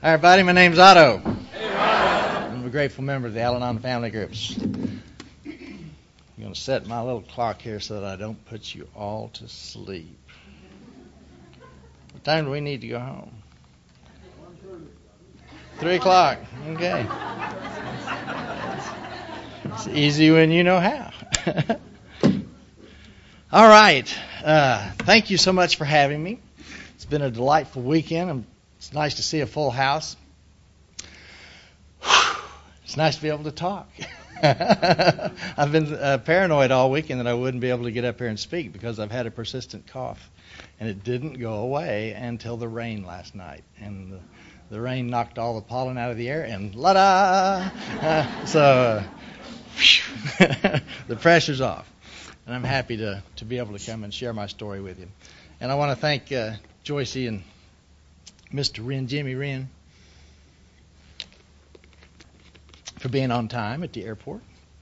Hi, everybody. My name's Otto. Hey, I'm a grateful member of the Al-Anon family groups. I'm going to set my little clock here so that I don't put you all to sleep. What time do we need to go home? 3 o'clock. Okay. It's easy when you know how. All right. Thank you so much for having me. It's been a delightful weekend. It's nice to see a full house. It's nice to be able to talk. I've been paranoid all weekend that I wouldn't be able to get up here and speak because I've had a persistent cough. And it didn't go away until the rain last night. And the rain knocked all the pollen out of the air, and la-da! The pressure's off. And I'm happy to be able to come and share my story with you. And I want to thank Joycey and Mr. Wren, Jimmy Wren, for being on time at the airport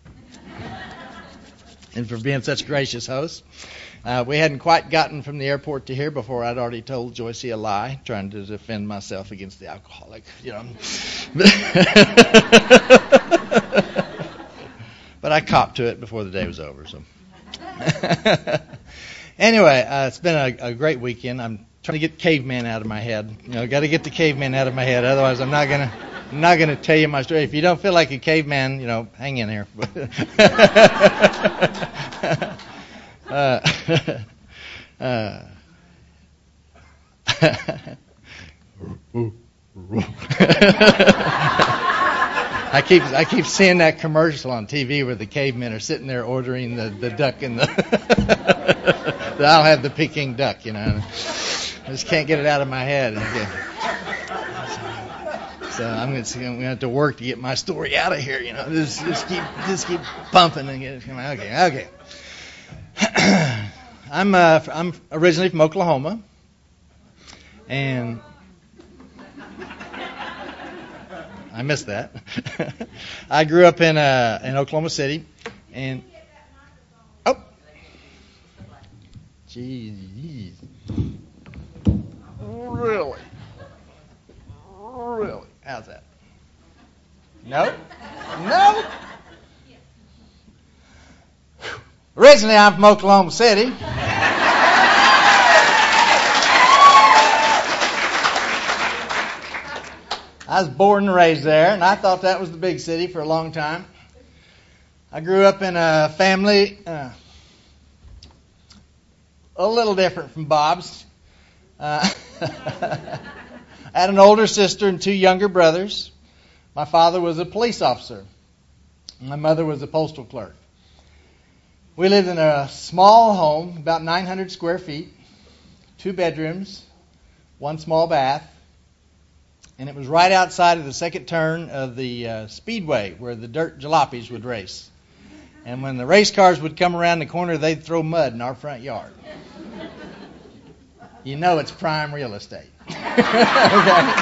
and for being such gracious hosts. We hadn't quite gotten from the airport to here before I'd already told Joycey a lie, trying to defend myself against the alcoholic, But I copped to it before the day was over. So, anyway, it's been a great weekend. I'm trying to get caveman out of my head. Got to get the caveman out of my head. Otherwise, I'm not gonna tell you my story. If you don't feel like a caveman, hang in here. I keep seeing that commercial on TV where the cavemen are sitting there ordering the duck and I'll have the Peking duck, I just can't get it out of my head. So I'm going to have to work to get my story out of here, Just keep pumping and get it. Okay. I'm originally from Oklahoma, and I missed that. I grew up in Oklahoma City, and geez, really, how's that? No. Originally, I'm from Oklahoma City. I was born and raised there, and I thought that was the big city for a long time. I grew up in a family a little different from Bob's. I had an older sister and 2 younger brothers. My father was a police officer. My mother was a postal clerk. We lived in a small home, about 900 square feet, 2 bedrooms, 1 small bath, and it was right outside of the second turn of the speedway where the dirt jalopies would race. And when the race cars would come around the corner, they'd throw mud in our front yard. It's prime real estate. Okay.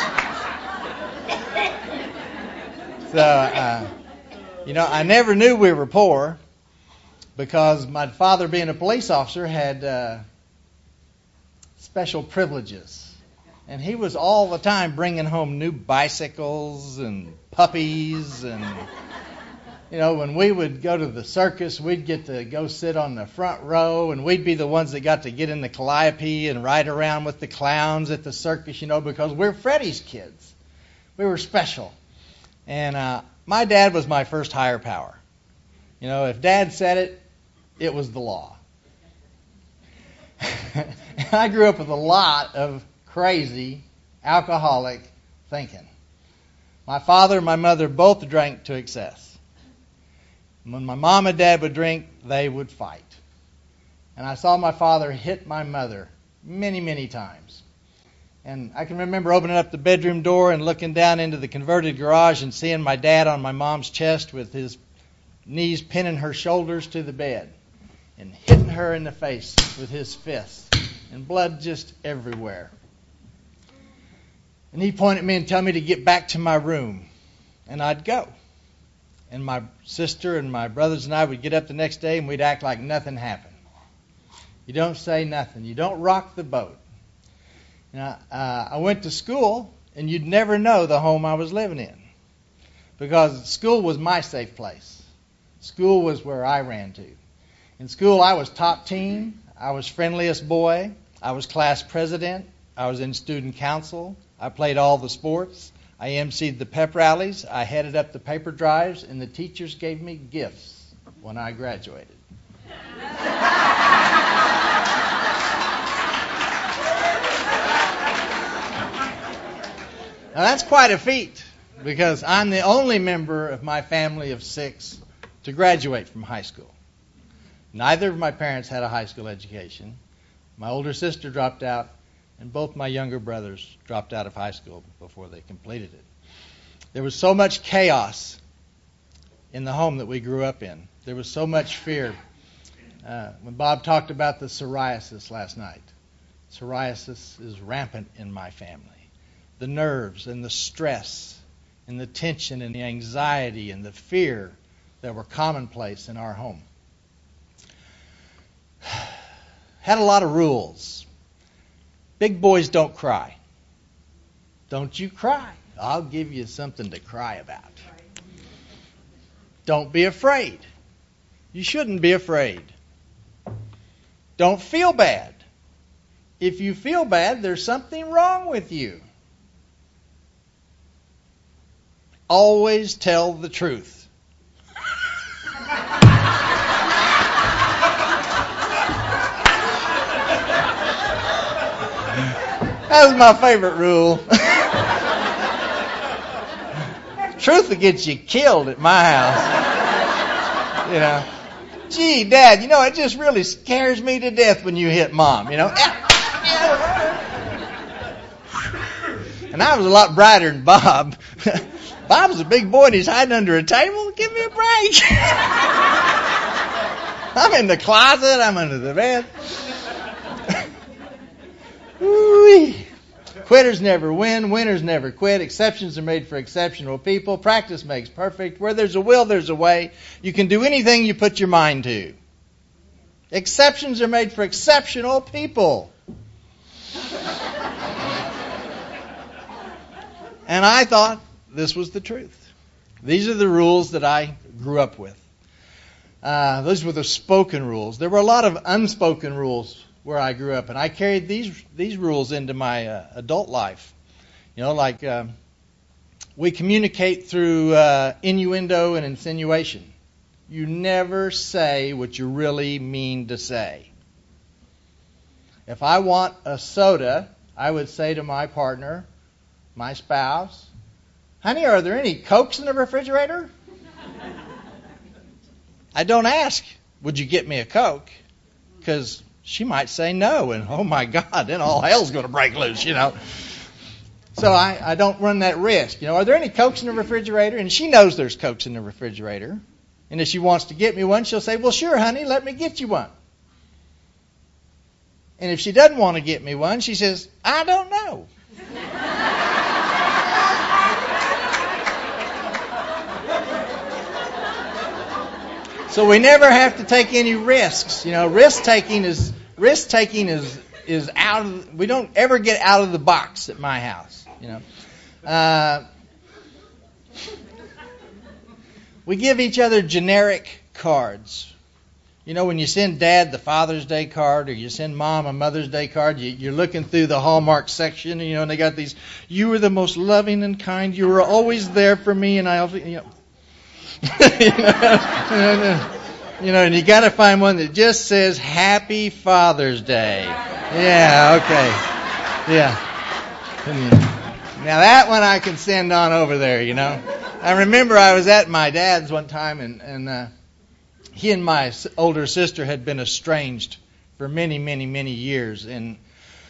So, I never knew we were poor because my father, being a police officer, had special privileges. And he was all the time bringing home new bicycles and puppies. And, when we would go to the circus, we'd get to go sit on the front row, and we'd be the ones that got to get in the calliope and ride around with the clowns at the circus, because we're Freddie's kids. We were special. And my dad was my first higher power. If Dad said it, it was the law. I grew up with a lot of crazy, alcoholic thinking. My father and my mother both drank to excess. When my mom and dad would drink, they would fight. And I saw my father hit my mother many, many times. And I can remember opening up the bedroom door and looking down into the converted garage and seeing my dad on my mom's chest with his knees pinning her shoulders to the bed and hitting her in the face with his fists, and blood just everywhere. And he'd point at me and tell me to get back to my room, and I'd go. And my sister and my brothers and I would get up the next day and we'd act like nothing happened. You don't say nothing. You don't rock the boat. I went to school and you'd never know the home I was living in, because school was my safe place. School was where I ran to. In school, I was top teen. I was friendliest boy. I was class president. I was in student council. I played all the sports. I emceed the pep rallies. I headed up the paper drives, and the teachers gave me gifts when I graduated. Now that's quite a feat, because I'm the only member of my family of 6 to graduate from high school. Neither of my parents had a high school education. My older sister dropped out, and both my younger brothers dropped out of high school before they completed it. There was so much chaos in the home that we grew up in. There was so much fear. When Bob talked about the psoriasis last night, psoriasis is rampant in my family. The nerves and the stress and the tension and the anxiety and the fear that were commonplace in our home. Had a lot of rules. Big boys don't cry. Don't you cry. I'll give you something to cry about. Don't be afraid. You shouldn't be afraid. Don't feel bad. If you feel bad, there's something wrong with you. Always tell the truth. That was my favorite rule. Truth will get you killed at my house. You know, gee, Dad, it just really scares me to death when you hit Mom. And I was a lot brighter than Bob. Bob's a big boy and he's hiding under a table. Give me a break. I'm in the closet. I'm under the bed. Woo-wee. Quitters never win. Winners never quit. Exceptions are made for exceptional people. Practice makes perfect. Where there's a will, there's a way. You can do anything you put your mind to. Exceptions are made for exceptional people. And I thought this was the truth. These are the rules that I grew up with. Those were the spoken rules. There were a lot of unspoken rules where I grew up, and I carried these rules into my adult life. Like we communicate through innuendo and insinuation. You never say what you really mean to say. If I want a soda, I would say to my partner, my spouse, honey, are there any Cokes in the refrigerator? I don't ask, would you get me a Coke? Because she might say no, and oh my God, then all hell's going to break loose, So I don't run that risk. Are there any Cokes in the refrigerator? And she knows there's Cokes in the refrigerator. And if she wants to get me one, she'll say, well, sure, honey, let me get you one. And if she doesn't want to get me one, she says, I don't know. So we never have to take any risks. Risk taking is out of. We don't ever get out of the box at my house. We give each other generic cards. When you send Dad the Father's Day card, or you send Mom a Mother's Day card, you're looking through the Hallmark section, and they got these. You were the most loving and kind. You were always there for me, and I always, and you got to find one that just says Happy Father's Day. Yeah, okay. Yeah. Now that one I can send on over there, I remember I was at my dad's one time, and he and my older sister had been estranged for many, many, many years, and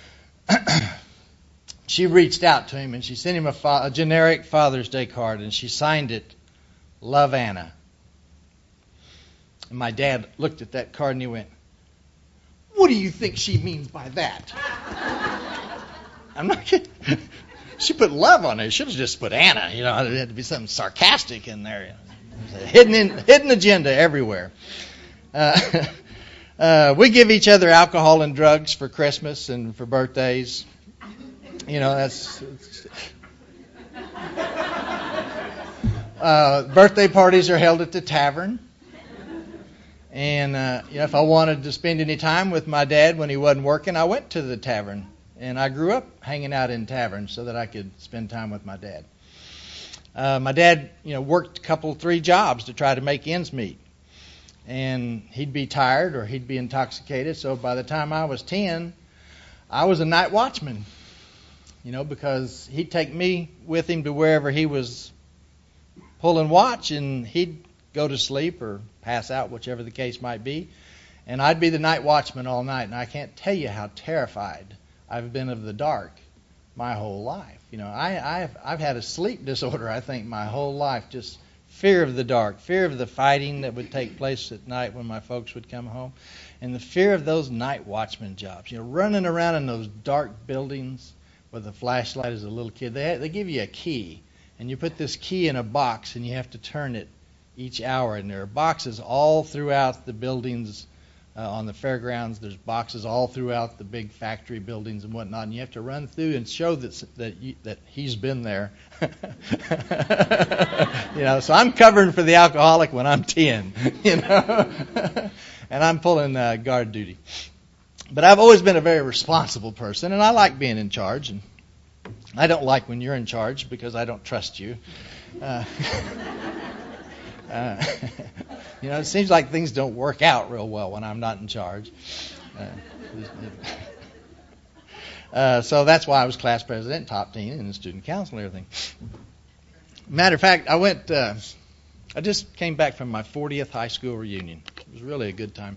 she reached out to him, and she sent him a generic Father's Day card, and she signed it, Love, Anna. And my dad looked at that card and he went, what do you think she means by that? I'm not kidding. She put love on it. She should have just put Anna. There had to be something sarcastic in there. Hidden agenda everywhere. We give each other alcohol and drugs for Christmas and for birthdays. Birthday parties are held at the tavern. And if I wanted to spend any time with my dad when he wasn't working, I went to the tavern. And I grew up hanging out in taverns so that I could spend time with my dad. My dad, worked 3 jobs to try to make ends meet. And he'd be tired or he'd be intoxicated. So by the time I was 10, I was a night watchman. Because he'd take me with him to wherever he was pulling watch, and he'd go to sleep or pass out, whichever the case might be. And I'd be the night watchman all night. And I can't tell you how terrified I've been of the dark my whole life. I've had a sleep disorder, I think, my whole life. Just fear of the dark, fear of the fighting that would take place at night when my folks would come home, and the fear of those night watchman jobs. Running around in those dark buildings with a flashlight as a little kid. They give you a key, and you put this key in a box, and you have to turn it each hour. And there are boxes all throughout the buildings on the fairgrounds. There's boxes all throughout the big factory buildings and whatnot, and you have to run through and show that he's been there. So I'm covering for the alcoholic when I'm 10, and I'm pulling guard duty. But I've always been a very responsible person, and I like being in charge. And I don't like when you're in charge because I don't trust you. It seems like things don't work out real well when I'm not in charge. So that's why I was class president, top team, and the student council and everything. Matter of fact, I just came back from my 40th high school reunion. It was really a good time.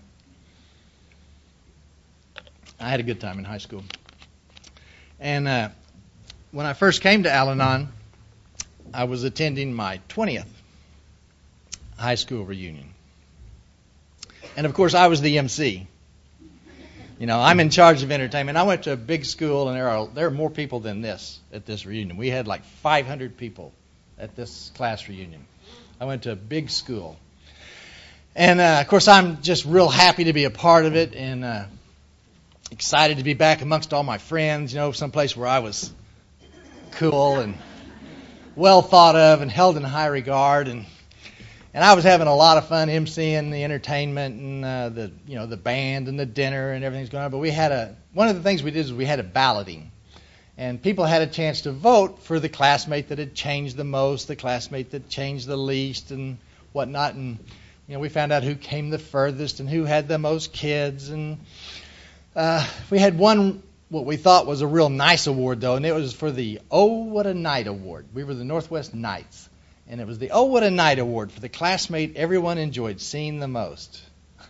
I had a good time in high school. And when I first came to Al-Anon, I was attending my 20th high school reunion. And of course, I was the MC. I'm in charge of entertainment. I went to a big school, and there are more people than this at this reunion. We had like 500 people at this class reunion. I went to a big school. And of course, I'm just real happy to be a part of it, and excited to be back amongst all my friends, someplace where I was cool and well thought of and held in high regard. And I was having a lot of fun emceeing the entertainment and the band and the dinner and everything's going on. But one of the things we did is we had a balloting. And people had a chance to vote for the classmate that had changed the most, the classmate that changed the least and whatnot. And, we found out who came the furthest and who had the most kids. And we had one, what we thought was a real nice award, though, and it was for the Oh, What a Night Award. We were the Northwest Knights, and it was the Oh, What a Night Award for the classmate everyone enjoyed seeing the most.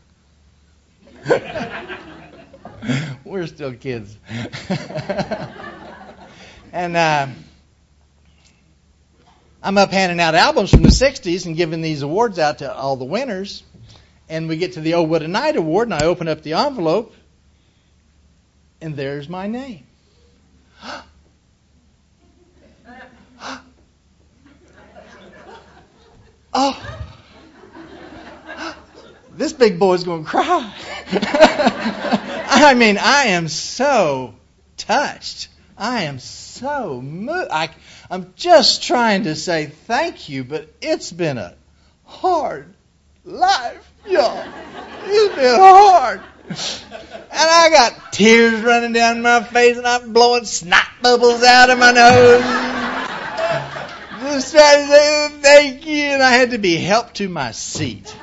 We're still kids. And I'm up handing out albums from the 60s and giving these awards out to all the winners. And we get to the Oh, What a Night Award, and I open up the envelope, and there's my name. Oh, this big boy's going to cry. I am so touched. I am so moved. I'm just trying to say thank you, but it's been a hard life, y'all. It's been hard. And I got tears running down my face, and I'm blowing snot bubbles out of my nose. Just trying to say thank you, and I had to be helped to my seat.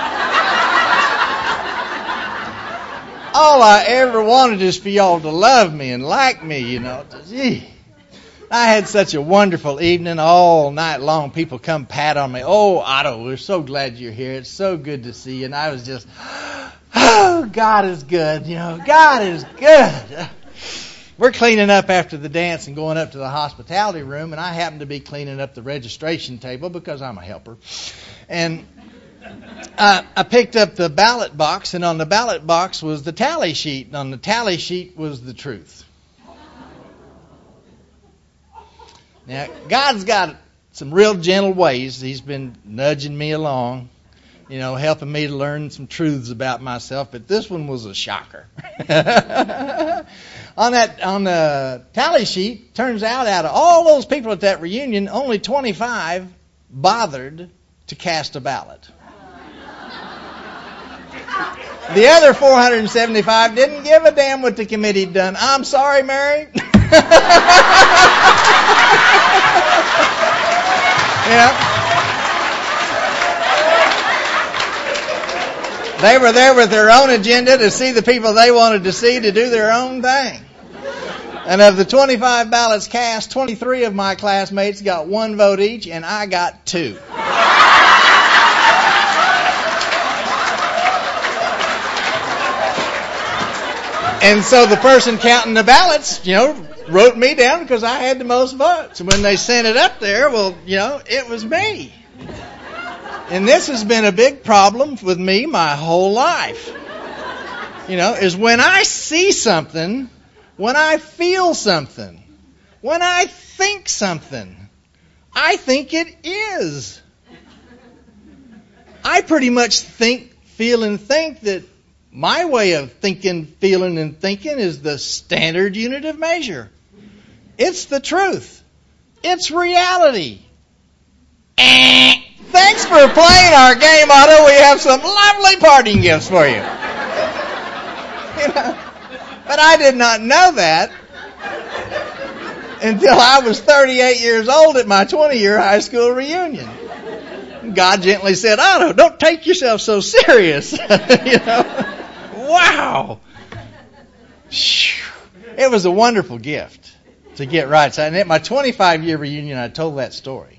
All I ever wanted is for y'all to love me and like me, Gee. I had such a wonderful evening all night long. People come pat on me. Oh, Otto, we're so glad you're here. It's so good to see you. And I was just, oh, God is good. God is good. We're cleaning up after the dance and going up to the hospitality room. And I happen to be cleaning up the registration table because I'm a helper. And I picked up the ballot box, and on the ballot box was the tally sheet. And on the tally sheet was the truth. Now, God's got some real gentle ways. He's been nudging me along, helping me to learn some truths about myself. But this one was a shocker. On the tally sheet, turns out of all those people at that reunion, only 25 bothered to cast a ballot. The other 475 didn't give a damn what the committee had done. I'm sorry, Mary. They were there with their own agenda to see the people they wanted to see to do their own thing. And of the 25 ballots cast, 23 of my classmates got 1 vote each, and I got 2. And so the person counting the ballots, wrote me down because I had the most votes. And when they sent it up there, it was me. And this has been a big problem with me my whole life. Is when I see something, when I feel something, when I think something, I think it is. I pretty much think, feel, and think that my way of thinking, feeling, and thinking is the standard unit of measure. It's the truth. It's reality. Thanks for playing our game, Otto. We have some lovely parting gifts for you. But I did not know that until I was 38 years old at my 20-year high school reunion. God gently said, Otto, don't take yourself so serious. Wow. It was a wonderful gift to get right. And at my 25-year reunion, I told that story.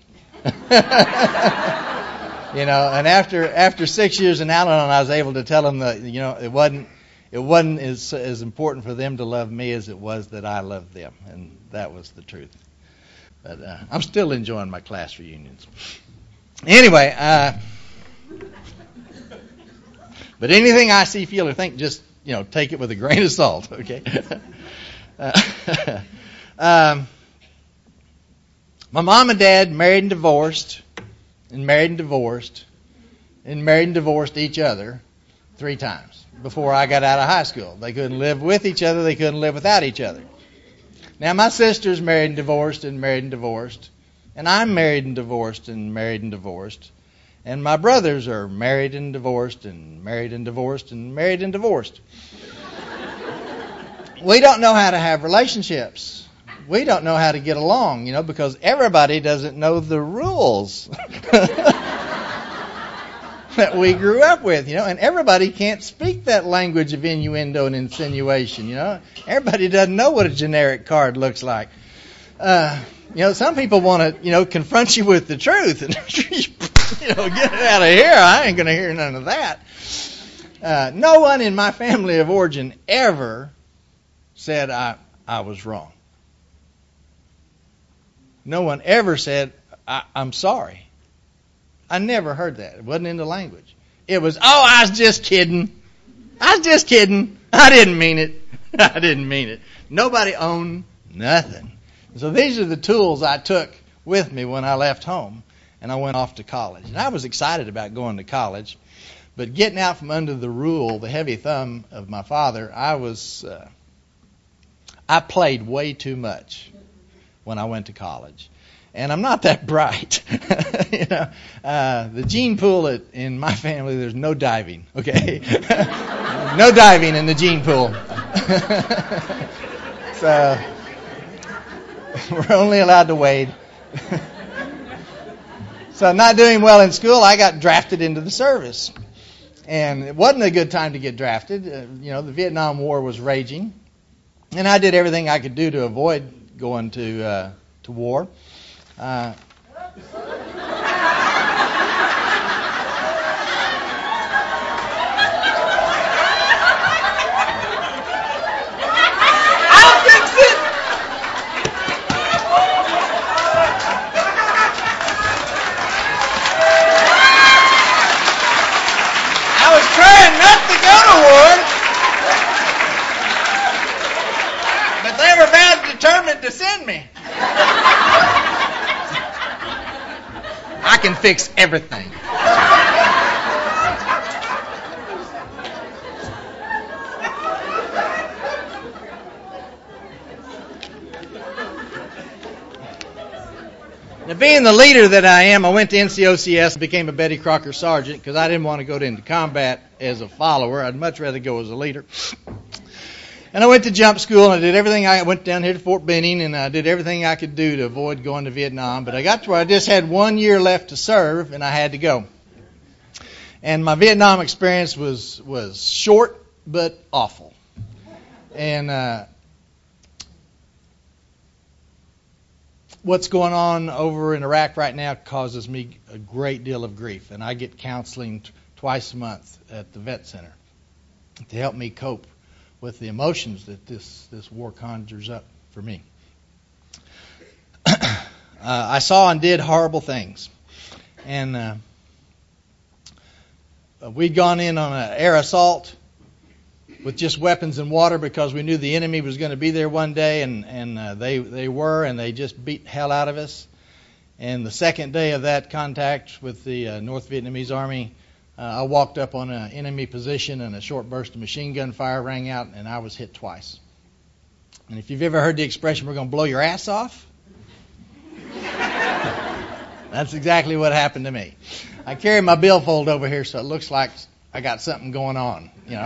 And after 6 years in Al-Anon, I was able to tell them that, it wasn't as important for them to love me as it was that I loved them. And that was the truth. But I'm still enjoying my class reunions. Anyway, but anything I see, feel, or think, just, take it with a grain of salt, okay? My mom and dad married and divorced, and married and divorced, and married and divorced each other 3 times before I got out of high school. They couldn't live with each other. They couldn't live without each other. Now, my sister's married and divorced, and married and divorced, and I'm married and divorced, and married and divorced. And my brothers are married and divorced, and married and divorced, and married and divorced. We don't know how to have relationships. We don't know how to get along, because everybody doesn't know the rules that we grew up with, and everybody can't speak that language of innuendo and insinuation, Everybody doesn't know what a generic card looks like. Some people want to, confront you with the truth and, get it out of here. I ain't going to hear none of that. No one in my family of origin ever said I was wrong. No one ever said, I'm sorry. I never heard that. It wasn't in the language. It was, I was just kidding. I was just kidding. I didn't mean it. I didn't mean it. Nobody owned nothing. So these are the tools I took with me when I left home and I went off to college. And I was excited about going to college, but getting out from under the rule, the heavy thumb of my father, I played way too much when I went to college. And I'm not that bright. The gene pool in my family, there's no diving, okay? No diving in the gene pool. So we're only allowed to wade. So not doing well in school, I got drafted into the service. And it wasn't a good time to get drafted. The Vietnam War was raging. And I did everything I could do to avoid going to war. I was trying not to go to war, but they were about determined to send me. I can fix everything. Now, being the leader that I am, I went to NCOCS and became a Betty Crocker sergeant because I didn't want to go into combat as a follower. I'd much rather go as a leader. And I went to jump school, and I did everything. I went down here to Fort Benning, and I did everything I could do to avoid going to Vietnam. But I got to where I just had 1 year left to serve, and I had to go. And my Vietnam experience was short but awful. And what's going on over in Iraq right now causes me a great deal of grief. And I get counseling twice a month at the Vet Center to help me cope with the emotions that this war conjures up for me. I saw and did horrible things. And we'd gone in on an air assault with just weapons and water because we knew the enemy was going to be there one day, and they just beat hell out of us. And the second day of that contact with the North Vietnamese Army, I walked up on an enemy position, and a short burst of machine gun fire rang out, and I was hit twice. And if you've ever heard the expression, we're going to blow your ass off, that's exactly what happened to me. I carry my billfold over here so it looks like I got something going on,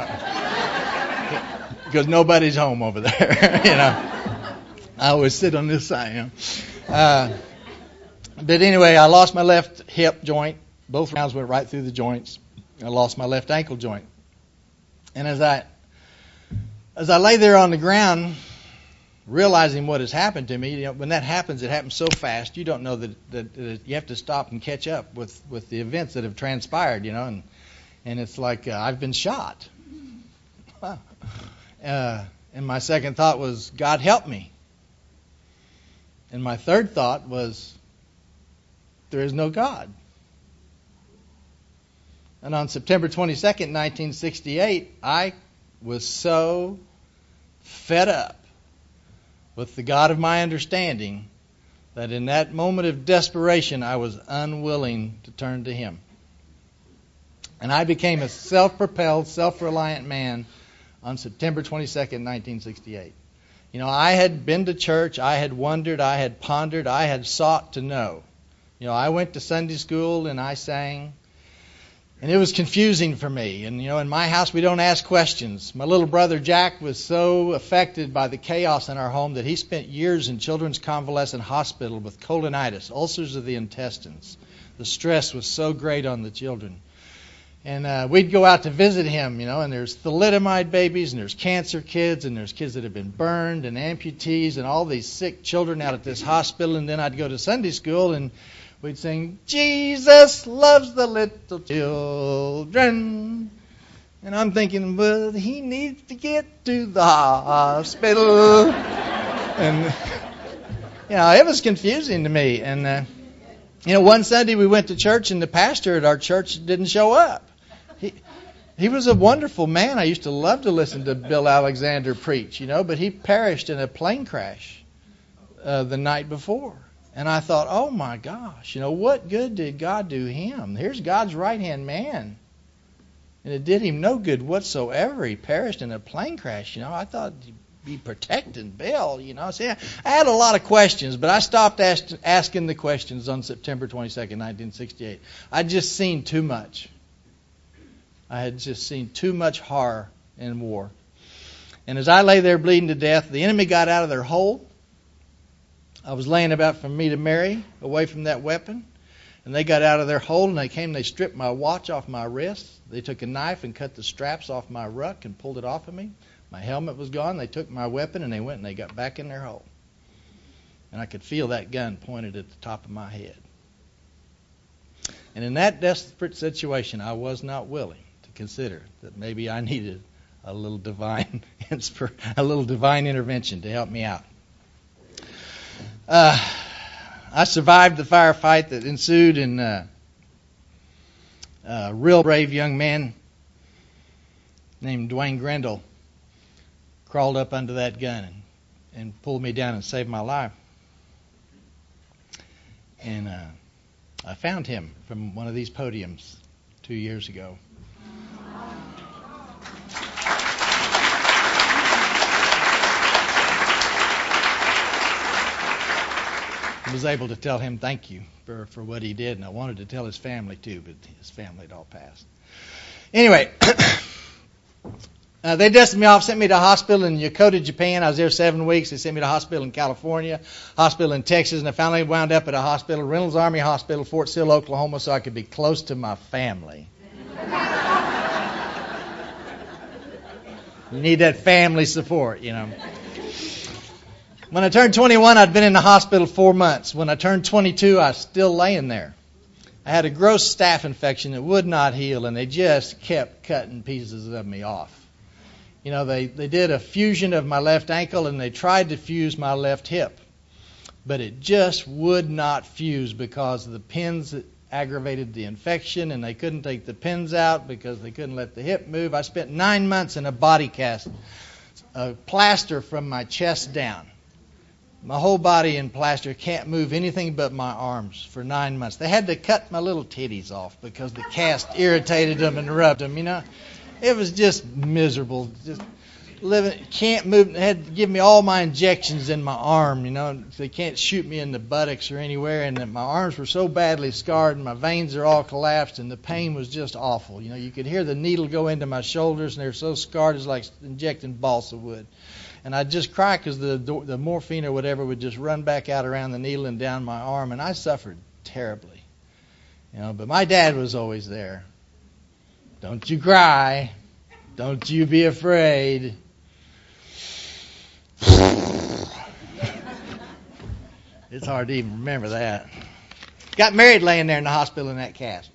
because nobody's home over there, I always sit on this side, But anyway, I lost my left hip joint. Both rounds went right through the joints. I lost my left ankle joint. And as I lay there on the ground, realizing what has happened to me, when that happens, it happens so fast, you don't know that you have to stop and catch up with the events that have transpired, and it's like I've been shot. And my second thought was, God help me. And my third thought was, there is no God. And on September 22nd, 1968, I was so fed up with the God of my understanding that in that moment of desperation, I was unwilling to turn to Him. And I became a self-propelled, self-reliant man on September 22nd, 1968. I had been to church, I had wondered, I had pondered, I had sought to know. I went to Sunday school and I sang. And it was confusing for me. And, in my house, we don't ask questions. My little brother Jack was so affected by the chaos in our home that he spent years in Children's Convalescent Hospital with colonitis, ulcers of the intestines. The stress was so great on the children. And we'd go out to visit him, and there's thalidomide babies, and there's cancer kids, and there's kids that have been burned, and amputees, and all these sick children out at this hospital. And then I'd go to Sunday school, and we'd sing, Jesus loves the little children. And I'm thinking, well, he needs to get to the hospital. And, it was confusing to me. And, one Sunday we went to church, and the pastor at our church didn't show up. He was a wonderful man. I used to love to listen to Bill Alexander preach, but he perished in a plane crash the night before. And I thought, oh my gosh, what good did God do him? Here's God's right-hand man. And it did him no good whatsoever. He perished in a plane crash. I thought he'd be protecting Bill, So I had a lot of questions, but I stopped asking the questions on September 22nd, 1968. I'd just seen too much. I had just seen too much horror in war. And as I lay there bleeding to death, the enemy got out of their hole. I was laying about for me to marry, away from that weapon. And they got out of their hole, and they stripped my watch off my wrist. They took a knife and cut the straps off my ruck and pulled it off of me. My helmet was gone. They took my weapon, and they went and they got back in their hole. And I could feel that gun pointed at the top of my head. And in that desperate situation, I was not willing to consider that maybe I needed a little divine intervention to help me out. I survived the firefight that ensued, and a real brave young man named Dwayne Grendel crawled up under that gun and pulled me down and saved my life. And I found him from one of these podiums 2 years ago. was able to tell him thank you for what he did, and I wanted to tell his family too, but his family had all passed. Anyway, they dusted me off, sent me to a hospital in Yokota, Japan. I was there 7 weeks. They sent me to a hospital in California, hospital in Texas, and I finally wound up at a hospital, Reynolds Army Hospital, Fort Sill, Oklahoma, so I could be close to my family. You need that family support, you know. When I turned 21, I'd been in the hospital 4 months. When I turned 22, I was still laying there. I had a gross staph infection that would not heal, and they just kept cutting pieces of me off. You know, they did a fusion of my left ankle, and they tried to fuse my left hip. But it just would not fuse because of the pins that aggravated the infection, and they couldn't take the pins out because they couldn't let the hip move. I spent 9 months in a body cast, a plaster from my chest down. My whole body in plaster, can't move anything but my arms for 9 months. They had to cut my little titties off because the cast irritated them and rubbed them, you know. It was just miserable. Just living, can't move. They had to give me all my injections in my arm, you know. They can't shoot me in the buttocks or anywhere, and my arms were so badly scarred, and my veins are all collapsed, and the pain was just awful. You know, you could hear the needle go into my shoulders, and they were so scarred, it's like injecting balsa wood. And I'd just cry because the morphine or whatever would just run back out around the needle and down my arm, and I suffered terribly. You know, but my dad was always there. Don't you cry. Don't you be afraid. It's hard to even remember that. Got married laying there in the hospital in that cast.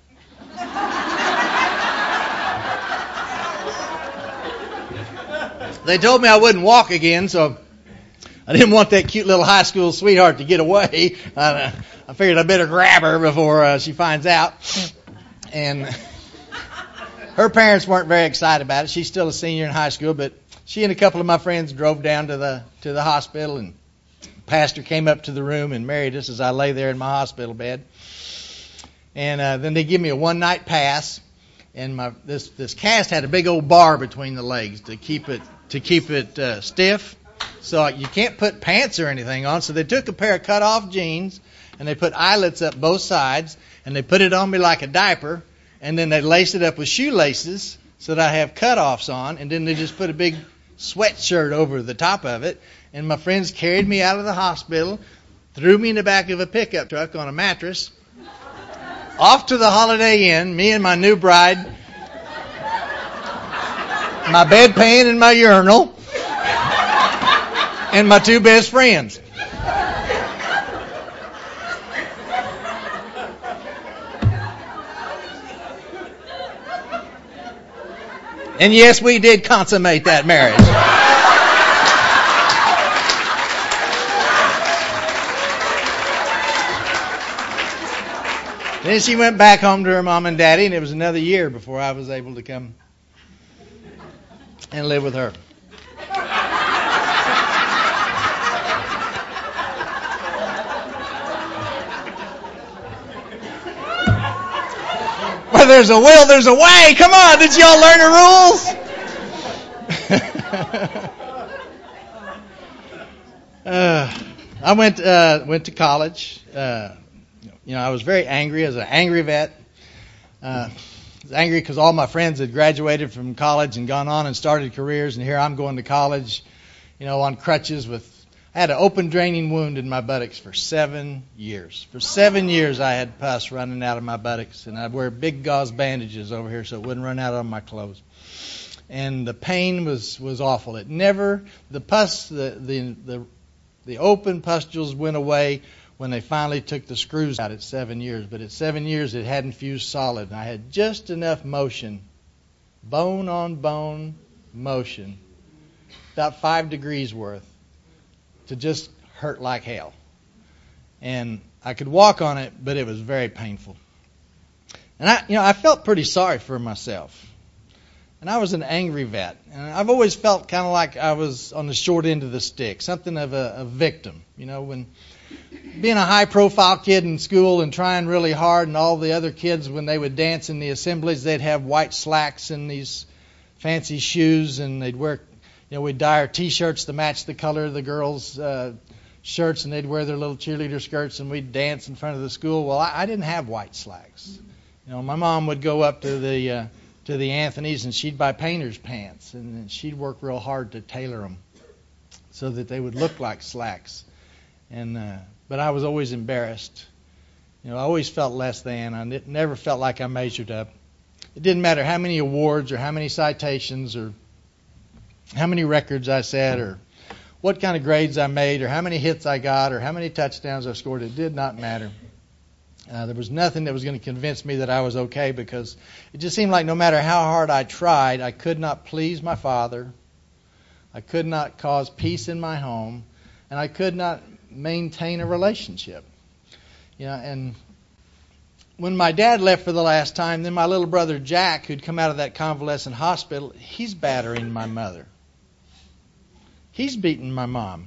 They told me I wouldn't walk again, so I didn't want that cute little high school sweetheart to get away. I figured I better grab her before she finds out. And her parents weren't very excited about it. She's still a senior in high school, but she and a couple of my friends drove down to the hospital, and the pastor came up to the room and married us as I lay there in my hospital bed. And then they give me a one-night pass, and this cast had a big old bar between the legs to keep it stiff. So you can't put pants or anything on. So they took a pair of cut-off jeans, and they put eyelets up both sides, and they put it on me like a diaper, and then they laced it up with shoelaces so that I have cut-offs on, and then they just put a big sweatshirt over the top of it. And my friends carried me out of the hospital, threw me in the back of a pickup truck on a mattress, off to the Holiday Inn, me and my new bride, my bedpan and my urinal, and my two best friends. And yes, we did consummate that marriage. Then she went back home to her mom and daddy, and it was another year before I was able to come and live with her. Where there's a will, there's a way. Come on, did y'all learn the rules? I went to college. You know, I was very angry as an angry vet. I was angry because all my friends had graduated from college and gone on and started careers, and here I'm going to college, you know, on crutches I had an open draining wound in my buttocks for 7 years. For 7 years I had pus running out of my buttocks, and I'd wear big gauze bandages over here so it wouldn't run out on my clothes. And the pain was awful. It never, the pus, the open pustules went away when they finally took the screws out at 7 years. But at 7 years, it hadn't fused solid. And I had just enough motion, bone on bone motion, about 5 degrees worth, to just hurt like hell. And I could walk on it, but it was very painful. And I felt pretty sorry for myself. And I was an angry vet. And I've always felt kind of like I was on the short end of the stick, something of a victim. You know, when being a high-profile kid in school and trying really hard, and all the other kids, when they would dance in the assemblies, they'd have white slacks and these fancy shoes, and they'd wear, you know, we'd dye our T-shirts to match the color of the girls' shirts, and they'd wear their little cheerleader skirts, and we'd dance in front of the school. Well, I didn't have white slacks. My mom would go up to the Anthony's, and she'd buy painter's pants, and then she'd work real hard to tailor them so that they would look like slacks. But I was always embarrassed. I always felt less than. I never felt like I measured up. It didn't matter how many awards or how many citations or how many records I set or what kind of grades I made or how many hits I got or how many touchdowns I scored. It did not matter. There was nothing that was going to convince me that I was okay, because it just seemed like no matter how hard I tried, I could not please my father. I could not cause peace in my home, and I could not maintain a relationship. And when my dad left for the last time, then my little brother Jack, who'd come out of that convalescent hospital, he's battering my mother. He's beating my mom.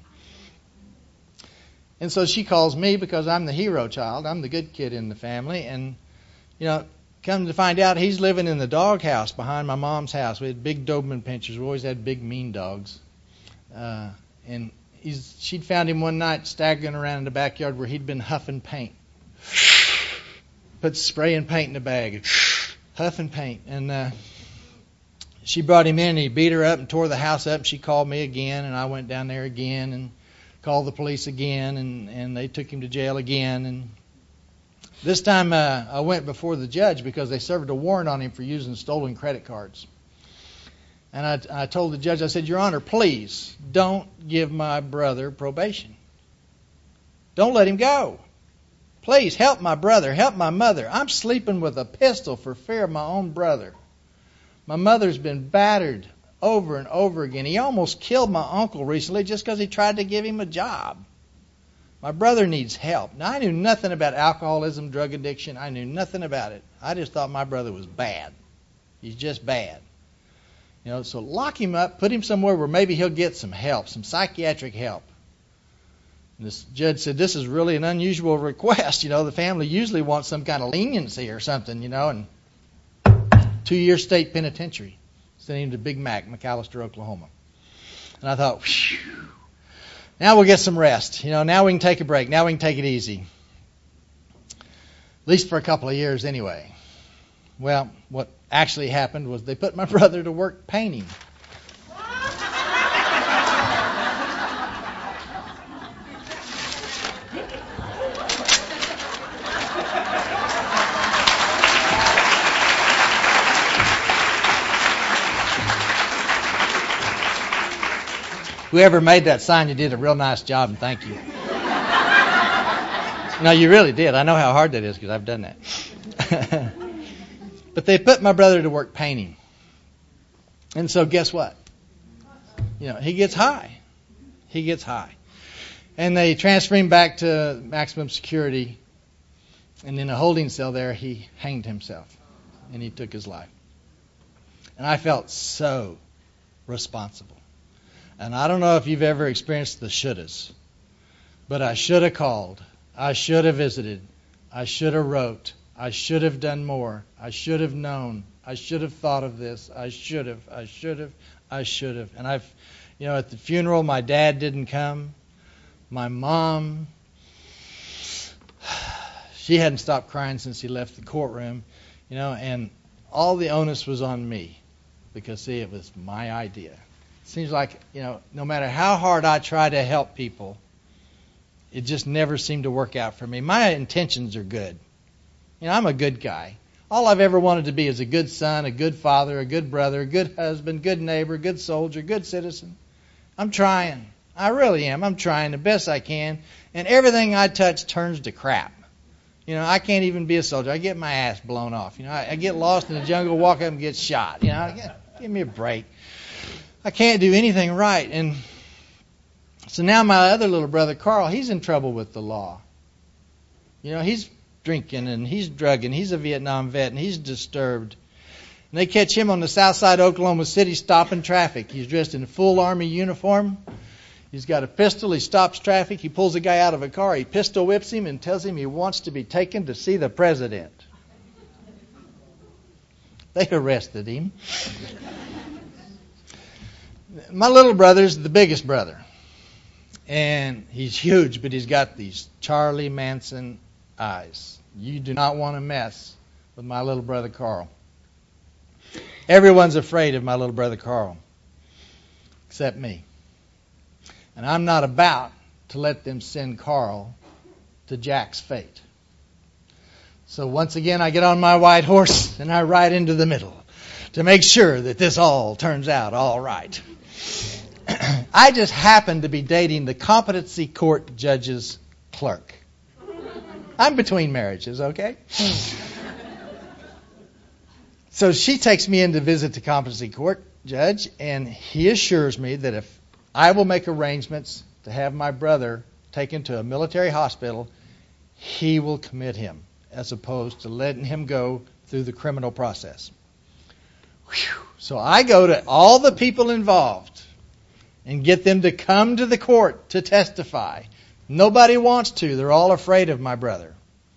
And so she calls me because I'm the hero child. I'm the good kid in the family. And, come to find out, he's living in the doghouse behind my mom's house. We had big Doberman pinschers. We always had big, mean dogs. And she'd found him one night staggering around in the backyard where he'd been huffing paint. Put spraying paint in a bag. Huffing paint. And she brought him in, and he beat her up and tore the house up. And she called me again, and I went down there again and called the police again, and they took him to jail again. And this time I went before the judge because they served a warrant on him for using stolen credit cards. And I told the judge, I said, Your Honor, please don't give my brother probation. Don't let him go. Please help my brother, help my mother. I'm sleeping with a pistol for fear of my own brother. My mother's been battered over and over again. He almost killed my uncle recently just because he tried to give him a job. My brother needs help. Now, I knew nothing about alcoholism, drug addiction. I knew nothing about it. I just thought my brother was bad. He's just bad. So lock him up, put him somewhere where maybe he'll get some help, some psychiatric help. And this judge said, this is really an unusual request. The family usually wants some kind of leniency or something, and 2-year state penitentiary. Sent him to Big Mac, McAlester, Oklahoma. And I thought, whew, now we'll get some rest. Now we can take a break. Now we can take it easy. At least for a couple of years anyway. Well, what actually happened was they put my brother to work painting. Whoever made that sign, you did a real nice job, and thank you. No, you really did. I know how hard that is because I've done that. But they put my brother to work painting. And so guess what? He gets high. He gets high. And they transfer him back to maximum security. And in a holding cell there, he hanged himself. And he took his life. And I felt so responsible. And I don't know if you've ever experienced the shouldas, but I should have called. I should have visited. I should have wrote. I should have done more. I should have known. I should have thought of this. I should have. And at the funeral, my dad didn't come. My mom, she hadn't stopped crying since he left the courtroom, and all the onus was on me because, see, it was my idea. Seems like, no matter how hard I try to help people, it just never seemed to work out for me. My intentions are good. I'm a good guy. All I've ever wanted to be is a good son, a good father, a good brother, a good husband, good neighbor, good soldier, good citizen. I'm trying. I really am. I'm trying the best I can. And everything I touch turns to crap. I can't even be a soldier. I get my ass blown off. I get lost in the jungle, walk up and get shot. Give me a break. I can't do anything right. And so now my other little brother, Carl, he's in trouble with the law. He's drinking and he's drugging. He's a Vietnam vet and he's disturbed. And they catch him on the south side of Oklahoma City stopping traffic. He's dressed in a full Army uniform. He's got a pistol. He stops traffic. He pulls a guy out of a car. He pistol whips him and tells him he wants to be taken to see the president. They arrested him. My little brother's the biggest brother. And he's huge, but he's got these Charlie Manson eyes. You do not want to mess with my little brother Carl. Everyone's afraid of my little brother Carl, except me. And I'm not about to let them send Carl to Jack's fate. So once again, I get on my white horse and I ride into the middle to make sure that this all turns out all right. I just happen to be dating the competency court judge's clerk. I'm between marriages, okay? So she takes me in to visit the competency court judge, and he assures me that if I will make arrangements to have my brother taken to a military hospital, he will commit him, as opposed to letting him go through the criminal process. Whew. So I go to all the people involved and get them to come to the court to testify. Nobody wants to. They're all afraid of my brother.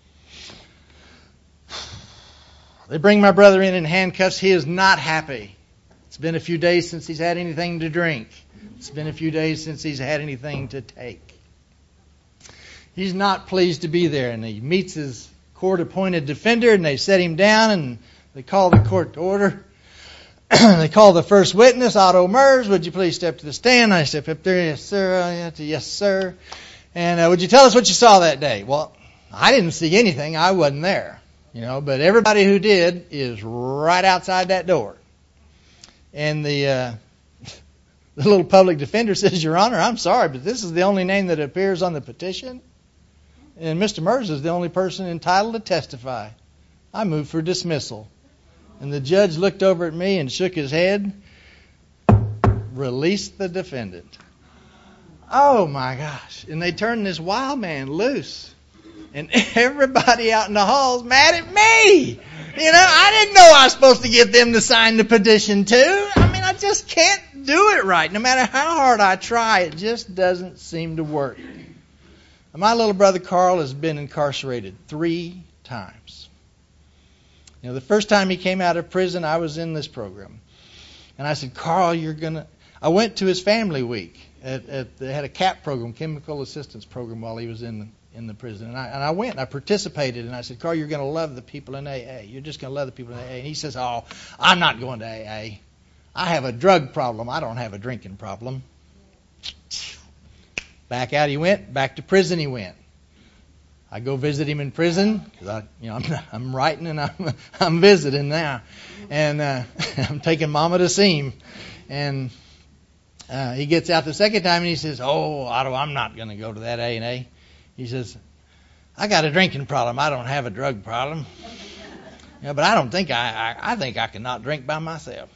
They bring my brother in handcuffs. He is not happy. It's been a few days since he's had anything to drink. It's been a few days since he's had anything to take. He's not pleased to be there, and he meets his court-appointed defender, and they set him down, and they call the court to order. They call the first witness, Otto Merz. Would you please step to the stand? I step up there. Yes, sir. Yes, sir. And would you tell us what you saw that day? Well, I didn't see anything. I wasn't there. But everybody who did is right outside that door. And the little public defender says, Your Honor, I'm sorry, but this is the only name that appears on the petition. And Mr. Merz is the only person entitled to testify. I move for dismissal. And the judge looked over at me and shook his head. Release the defendant. Oh, my gosh. And they turned this wild man loose. And everybody out in the hall's mad at me. I didn't know I was supposed to get them to sign the petition too. I just can't do it right. No matter how hard I try, it just doesn't seem to work. My little brother Carl has been incarcerated 3 times. The first time he came out of prison, I was in this program. And I said, Carl, I went to his family week. They had a CAP program, chemical assistance program, while he was in the prison. And I went and I participated. And I said, Carl, you're going to love the people in AA. You're just going to love the people in AA. And he says, oh, I'm not going to AA. I have a drug problem. I don't have a drinking problem. Back out he went. Back to prison he went. I go visit him in prison because I'm writing and I'm visiting now, and I'm taking Mama to see him. And he gets out the second time and he says, "Oh, Otto, I'm not going to go to that A&A." He says, "I got a drinking problem. I don't have a drug problem. But I don't think I think I can not drink by myself."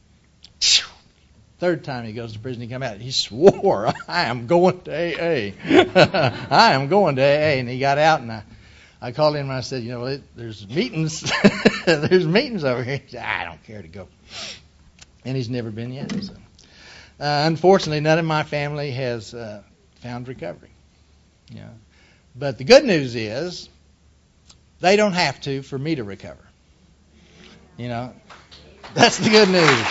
Third time he goes to prison, he come out. He swore, "I am going to AA. I am going to AA." And he got out, and I called him and I said, there's meetings. There's meetings over here. He said, "I don't care to go." And he's never been yet. So. Unfortunately, none of my family has found recovery. But the good news is they don't have to for me to recover. That's the good news.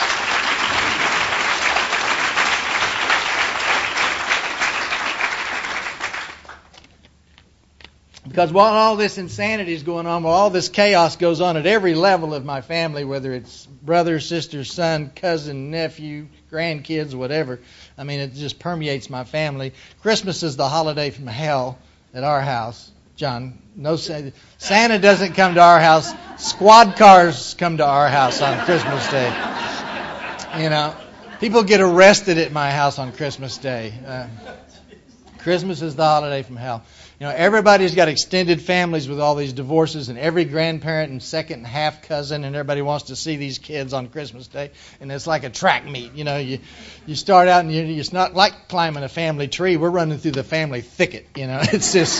Because while all this insanity is going on, while all this chaos goes on at every level of my family, whether it's brother, sister, son, cousin, nephew, grandkids, whatever, it just permeates my family. Christmas is the holiday from hell at our house. John, no, Santa doesn't come to our house. Squad cars come to our house on Christmas Day. People get arrested at my house on Christmas Day. Christmas is the holiday from hell. Everybody's got extended families with all these divorces, and every grandparent and second and half cousin, and everybody wants to see these kids on Christmas Day, and it's like a track meet. You start out, and it's not like climbing a family tree. We're running through the family thicket. It's just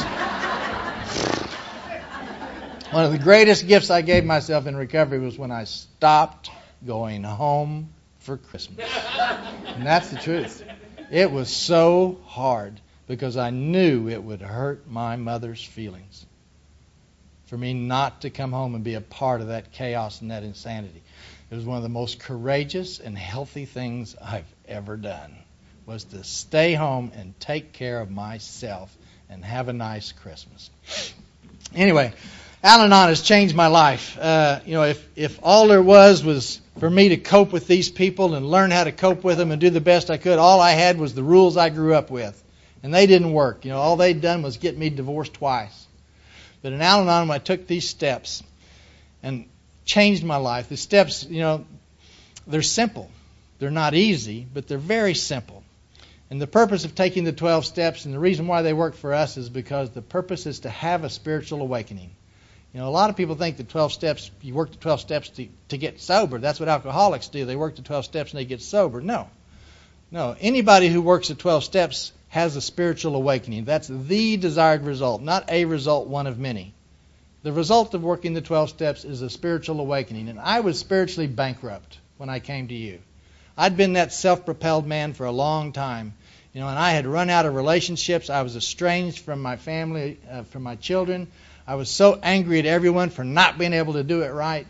one of the greatest gifts I gave myself in recovery was when I stopped going home for Christmas, and that's the truth. It was so hard. Because I knew it would hurt my mother's feelings for me not to come home and be a part of that chaos and that insanity. It was one of the most courageous and healthy things I've ever done, was to stay home and take care of myself and have a nice Christmas. Anyway, Al-Anon has changed my life. If all there was for me to cope with these people and learn how to cope with them and do the best I could, all I had was the rules I grew up with. And they didn't work. All they'd done was get me divorced twice. But in Al-Anon, I took these steps and changed my life. The steps, they're simple. They're not easy, but they're very simple. And the purpose of taking the 12 steps, and the reason why they work for us, is because the purpose is to have a spiritual awakening. A lot of people think the 12 steps, you work the 12 steps to get sober. That's what alcoholics do. They work the 12 steps and they get sober. No. Anybody who works the 12 steps has a spiritual awakening. That's the desired result, not a result, one of many. The result of working the 12 steps is a spiritual awakening. And I was spiritually bankrupt when I came to you. I'd been that self-propelled man for a long time. And I had run out of relationships. I was estranged from my family, from my children. I was so angry at everyone for not being able to do it right.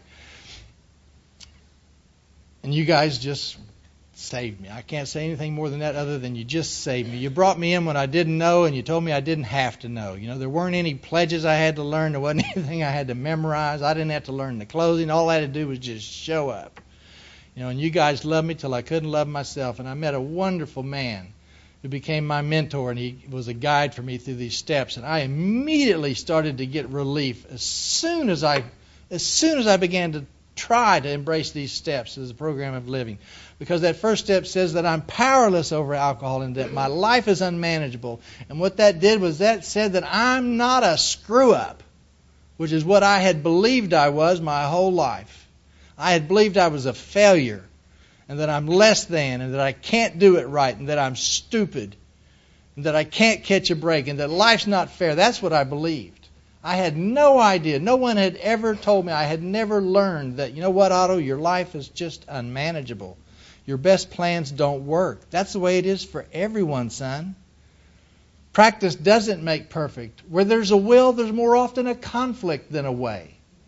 And you guys just saved me. I can't say anything more than that other than you just saved me. You brought me in when I didn't know, and you told me I didn't have to know. There weren't any pledges I had to learn. There wasn't anything I had to memorize. I didn't have to learn the closing. All I had to do was just show up. And you guys loved me till I couldn't love myself. And I met a wonderful man who became my mentor, and he was a guide for me through these steps. And I immediately started to get relief as soon as I began to try to embrace these steps as a program of living. Because that first step says that I'm powerless over alcohol and that my life is unmanageable. And what that did was that said that I'm not a screw-up, which is what I had believed I was my whole life. I had believed I was a failure, and that I'm less than, and that I can't do it right, and that I'm stupid, and that I can't catch a break, and that life's not fair. That's what I believed. I had no idea. No one had ever told me. I had never learned that, Otto, your life is just unmanageable. Your best plans don't work. That's the way it is for everyone, son. Practice doesn't make perfect. Where there's a will, there's more often a conflict than a way.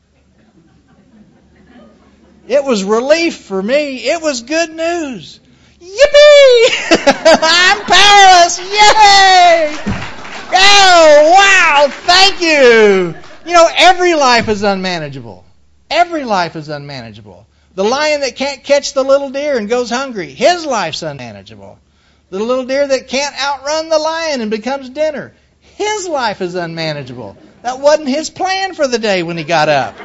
It was relief for me. It was good news. Yippee! I'm powerless. Yay! Oh, wow. Thank you. Every life is unmanageable. Every life is unmanageable. The lion that can't catch the little deer and goes hungry, his life's unmanageable. The little deer that can't outrun the lion and becomes dinner, his life is unmanageable. That wasn't his plan for the day when he got up.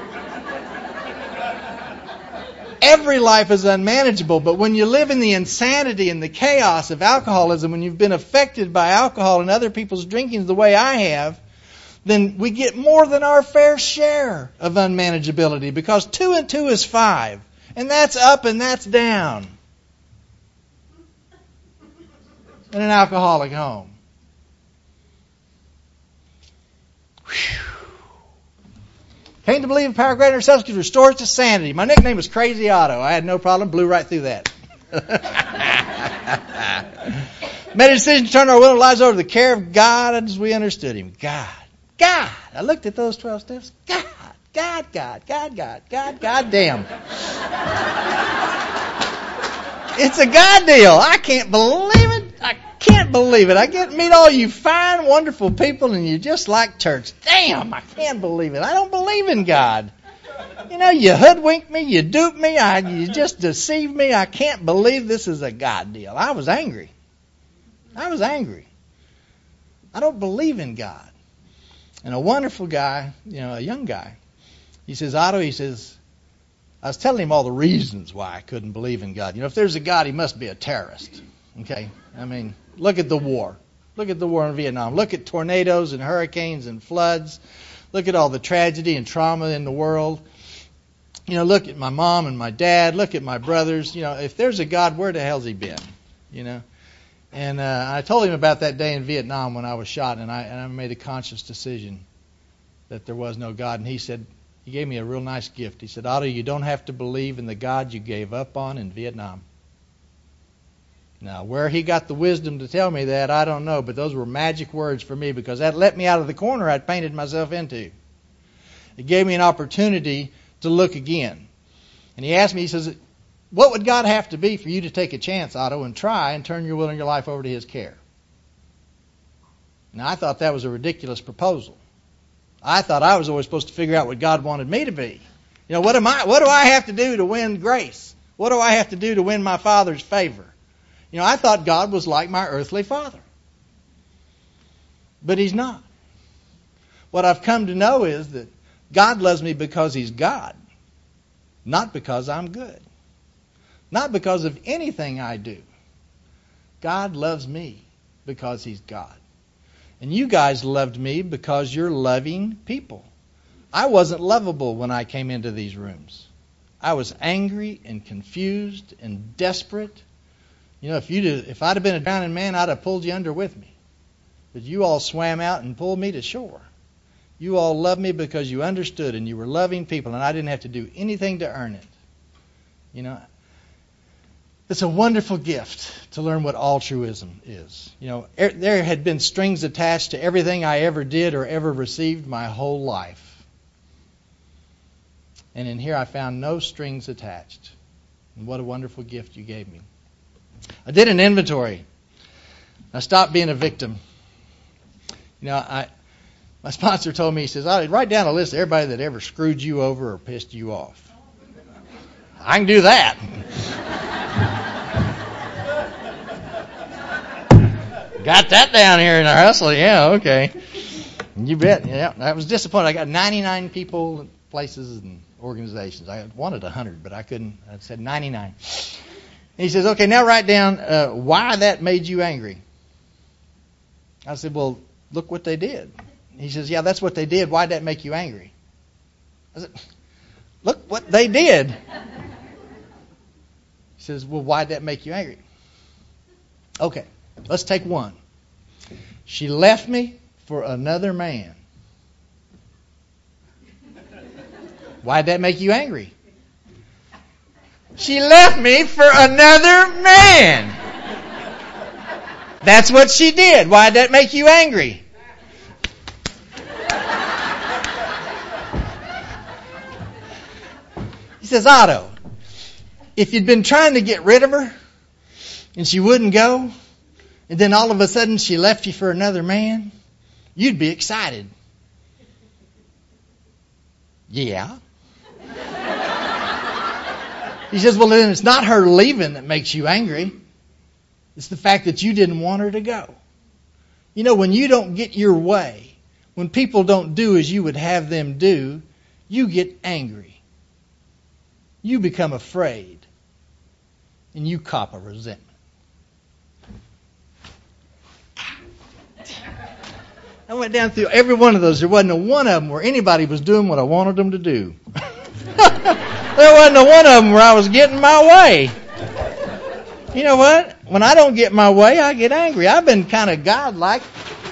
Every life is unmanageable, but when you live in the insanity and the chaos of alcoholism, when you've been affected by alcohol and other people's drinking the way I have, then we get more than our fair share of unmanageability, because 2 and 2 is 5, and that's up and that's down in an alcoholic home. Whew. Came to believe in power greater than ourselves could restore us to sanity. My nickname was Crazy Otto. I had no problem, blew right through that. Made a decision to turn our will and lives over to the care of God as we understood Him. God. I looked at those 12 steps. God damn. It's a God deal. I can't believe it. I get to meet all you fine, wonderful people, and you just like church. Damn, I can't believe it. I don't believe in God. You hoodwink me, you dupe me, you just deceive me. I can't believe this is a God deal. I was angry. I don't believe in God. And a wonderful guy, a young guy, he says, Otto, I was telling him all the reasons why I couldn't believe in God. If there's a God, he must be a terrorist. Okay? Look at the war. Look at the war in Vietnam. Look at tornadoes and hurricanes and floods. Look at all the tragedy and trauma in the world. Look at my mom and my dad. Look at my brothers. If there's a God, where the hell's he been? And I told him about that day in Vietnam when I was shot, and I made a conscious decision that there was no God. And he gave me a real nice gift. He said, Otto, you don't have to believe in the God you gave up on in Vietnam. Now, where he got the wisdom to tell me that, I don't know, but those were magic words for me, because that let me out of the corner I'd painted myself into. It gave me an opportunity to look again. And he asked me, he says, What would God have to be for you to take a chance, Otto, and try and turn your will and your life over to His care? Now, I thought that was a ridiculous proposal. I thought I was always supposed to figure out what God wanted me to be. You know, what do I have to do to win grace? What do I have to do to win my Father's favor? You know, I thought God was like my earthly father. But He's not. What I've come to know is that God loves me because He's God, not because I'm good. Not because of anything I do. God loves me because He's God. And you guys loved me because you're loving people. I wasn't lovable when I came into these rooms. I was angry and confused and desperate. You know, if I'd have been a drowning man, I'd have pulled you under with me. But you all swam out and pulled me to shore. You all loved me because you understood and you were loving people, and I didn't have to do anything to earn it. You know, it's a wonderful gift to learn what altruism is. You know, there had been strings attached to everything I ever did or ever received my whole life. And in here I found no strings attached. And what a wonderful gift you gave me. I did an inventory. I stopped being a victim. You know, my sponsor told me, he says, I'll write down a list of everybody that ever screwed you over or pissed you off. I can do that. Got that down here in our hustle. Yeah, okay. You bet. Yeah, I was disappointed. I got 99 people, places, and organizations. I wanted 100, but I couldn't. I said 99. And he says, okay, now write down why that made you angry. I said, well, look what they did. He says, yeah, that's what they did. Why'd that make you angry? I said, look what they did. He says, well, why'd that make you angry? Okay, let's take one. She left me for another man. Why'd that make you angry? She left me for another man. That's what she did. Why'd that make you angry? He says, Otto, if you'd been trying to get rid of her and she wouldn't go, and then all of a sudden she left you for another man, you'd be excited. Yeah. He says, well, then it's not her leaving that makes you angry. It's the fact that you didn't want her to go. You know, when you don't get your way, when people don't do as you would have them do, you get angry. You become afraid. And you cop a resentment. I went down through every one of those. There wasn't a one of them where anybody was doing what I wanted them to do. There wasn't a one of them where I was getting my way. You know what? When I don't get my way, I get angry. I've been kind of godlike.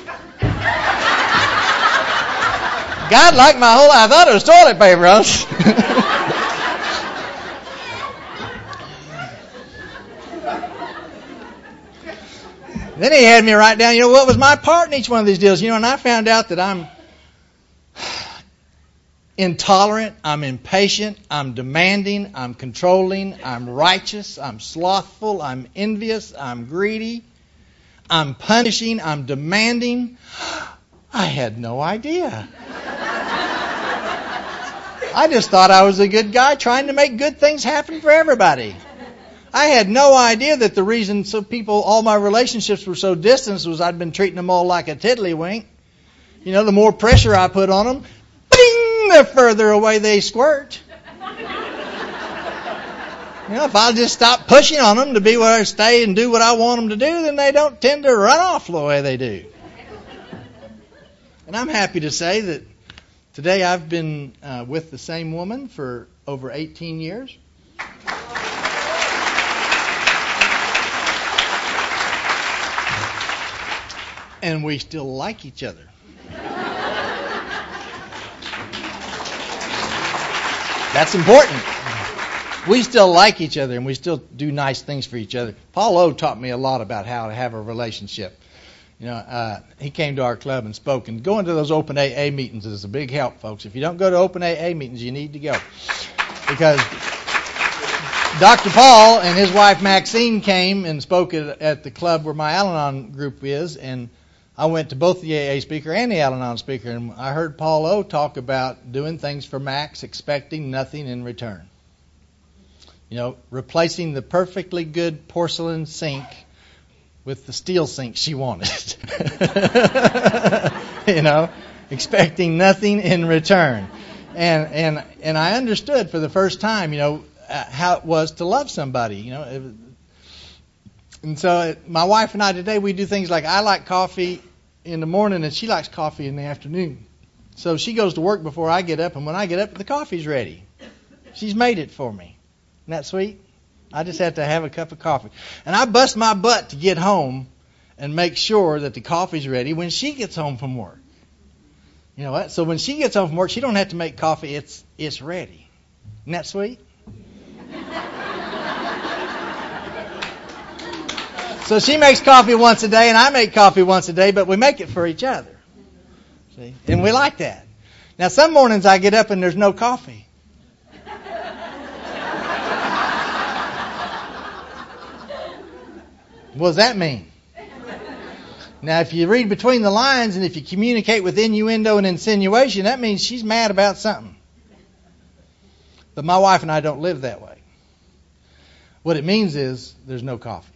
Godlike my whole life. I thought it was toilet paper. Then he had me write down, you know, what was my part in each one of these deals? You know, and I found out that I'm intolerant, I'm impatient, I'm demanding, I'm controlling, I'm righteous, I'm slothful, I'm envious, I'm greedy, I'm punishing, I'm demanding. I had no idea. I just thought I was a good guy trying to make good things happen for everybody. I had no idea that the reason all my relationships were so distant was I'd been treating them all like a tiddlywink. You know, the more pressure I put on them, bing, the further away they squirt. You know, if I just stop pushing on them to be where I stay and do what I want them to do, then they don't tend to run off the way they do. And I'm happy to say that today I've been with the same woman for over 18 years. And we still like each other. That's important. We still like each other and we still do nice things for each other. Paul O taught me a lot about how to have a relationship. You know, he came to our club and spoke. And going to those open AA meetings is a big help, folks. If you don't go to open AA meetings, you need to go. Because Dr. Paul and his wife Maxine came and spoke at the club where my Al-Anon group is, and I went to both the AA speaker and the Al-Anon speaker, and I heard Paul O. talk about doing things for Max, expecting nothing in return. You know, replacing the perfectly good porcelain sink with the steel sink she wanted. You know, expecting nothing in return. And I understood for the first time, you know, how it was to love somebody, you know. And so my wife and I today, we do things like I like coffee in the morning and she likes coffee in the afternoon. So she goes to work before I get up, and when I get up, the coffee's ready. She's made it for me. Isn't that sweet? I just have to have a cup of coffee. And I bust my butt to get home and make sure that the coffee's ready when she gets home from work. You know what? So when she gets home from work, she don't have to make coffee. It's ready. Isn't that sweet? So she makes coffee once a day, and I make coffee once a day, but we make it for each other. See? And we like that. Now, some mornings I get up and there's no coffee. What does that mean? Now, if you read between the lines and if you communicate with innuendo and insinuation, that means she's mad about something. But my wife and I don't live that way. What it means is there's no coffee.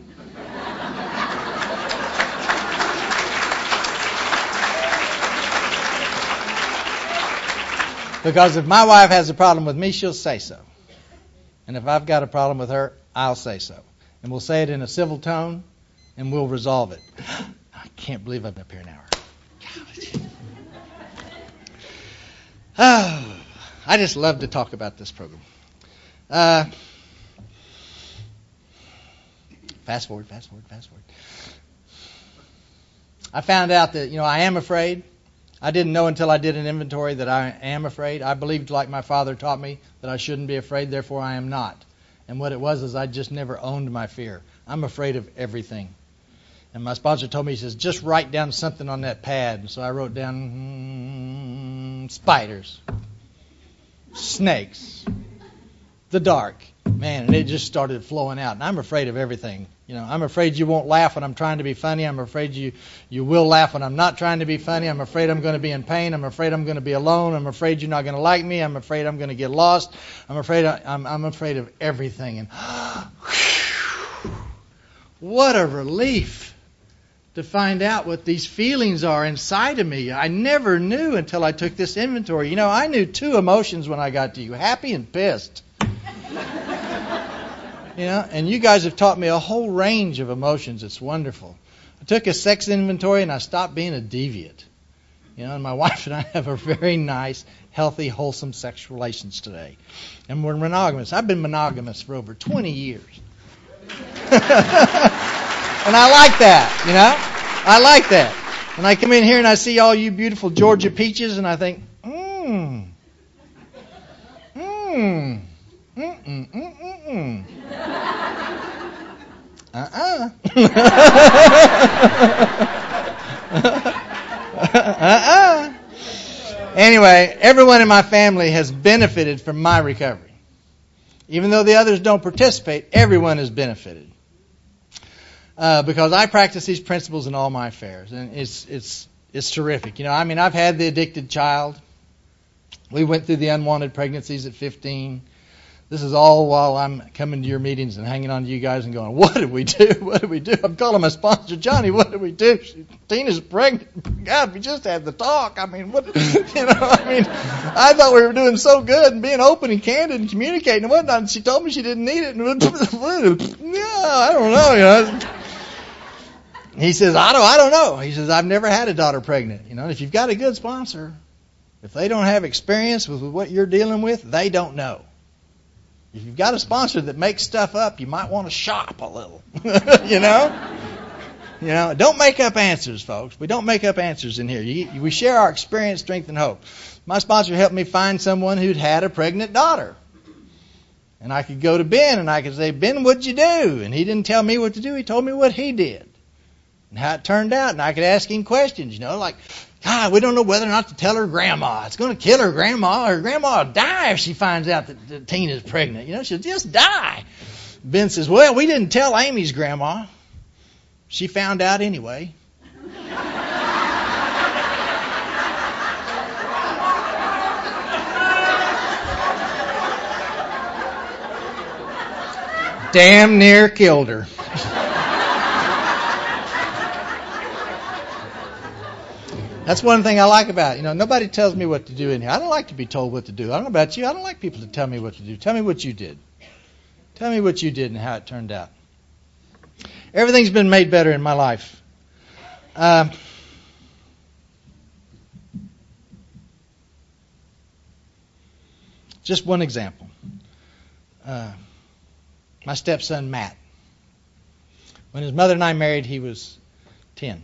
Because if my wife has a problem with me, she'll say so. And if I've got a problem with her, I'll say so. And we'll say it in a civil tone, and we'll resolve it. I can't believe I've been up here an hour. Oh, I just love to talk about this program. Fast forward. I found out that, you know, I am afraid. I didn't know until I did an inventory that I am afraid. I believed, like my father taught me, that I shouldn't be afraid, therefore I am not. And what it was is I just never owned my fear. I'm afraid of everything. And my sponsor told me, he says, just write down something on that pad. And so I wrote down spiders, snakes, the dark. Man, and it just started flowing out. And I'm afraid of everything. You know, I'm afraid you won't laugh when I'm trying to be funny. I'm afraid you will laugh when I'm not trying to be funny. I'm afraid I'm going to be in pain. I'm afraid I'm going to be alone. I'm afraid you're not going to like me. I'm afraid I'm going to get lost. I'm afraid of everything. And what a relief to find out what these feelings are inside of me. I never knew until I took this inventory. You know, I knew two emotions when I got to you, happy and pissed. You know, and you guys have taught me a whole range of emotions. It's wonderful. I took a sex inventory and I stopped being a deviant. You know, and my wife and I have a very nice, healthy, wholesome sexual relations today. And we're monogamous. I've been monogamous for over 20 years. And I like that, you know. I like that. When I come in here and I see all you beautiful Georgia peaches and I think, Anyway, everyone in my family has benefited from my recovery. Even though the others don't participate, everyone has benefited. Because I practice these principles in all my affairs. And it's terrific. You know, I mean, I've had the addicted child. We went through the unwanted pregnancies at 15. This is all while I'm coming to your meetings and hanging on to you guys and going, what did we do? What did we do? I'm calling my sponsor, Johnny, what did we do? Tina's pregnant. God, we just had the talk. I mean, what, you know, I thought we were doing so good and being open and candid and communicating and whatnot. And she told me she didn't need it. And I don't know, you know. He says, I don't know. He says, I've never had a daughter pregnant. You know, if you've got a good sponsor, if they don't have experience with what you're dealing with, they don't know. If you've got a sponsor that makes stuff up, you might want to shop a little. You know? You know, don't make up answers, folks. We don't make up answers in here. We share our experience, strength, and hope. My sponsor helped me find someone who'd had a pregnant daughter. And I could go to Ben and I could say, Ben, what'd you do? And he didn't tell me what to do. He told me what he did. and how it turned out. And I could ask him questions, like, God, we don't know whether or not to tell her grandma. It's going to kill her grandma. Her grandma will die if she finds out that Tina's pregnant. She'll just die. Ben says, well, we didn't tell Amy's grandma. She found out anyway. Damn near killed her. That's one thing I like about it. Nobody tells me what to do in here. I don't like to be told what to do. I don't know about you. I don't like people to tell me what to do. Tell me what you did. Tell me what you did and how it turned out. Everything's been made better in my life. Just one example. My stepson, Matt. When his mother and I married, he was 10.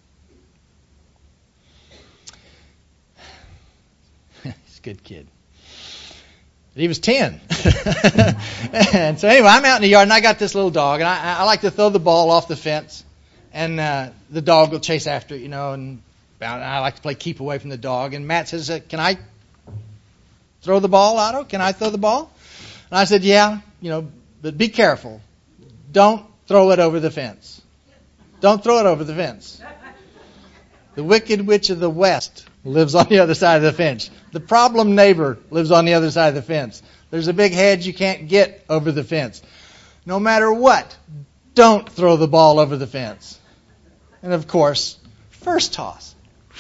He's a good kid. But he was 10. And so anyway, I'm out in the yard, and I got this little dog, and I like to throw the ball off the fence, and the dog will chase after it, and I like to play keep away from the dog. And Matt says, can I throw the ball, Otto? Can I throw the ball? And I said, yeah, but be careful. Don't throw it over the fence. Don't throw it over the fence. The wicked witch of the west lives on the other side of the fence. The problem neighbor lives on the other side of the fence. There's a big hedge you can't get over the fence. No matter what, don't throw the ball over the fence. And of course, first toss.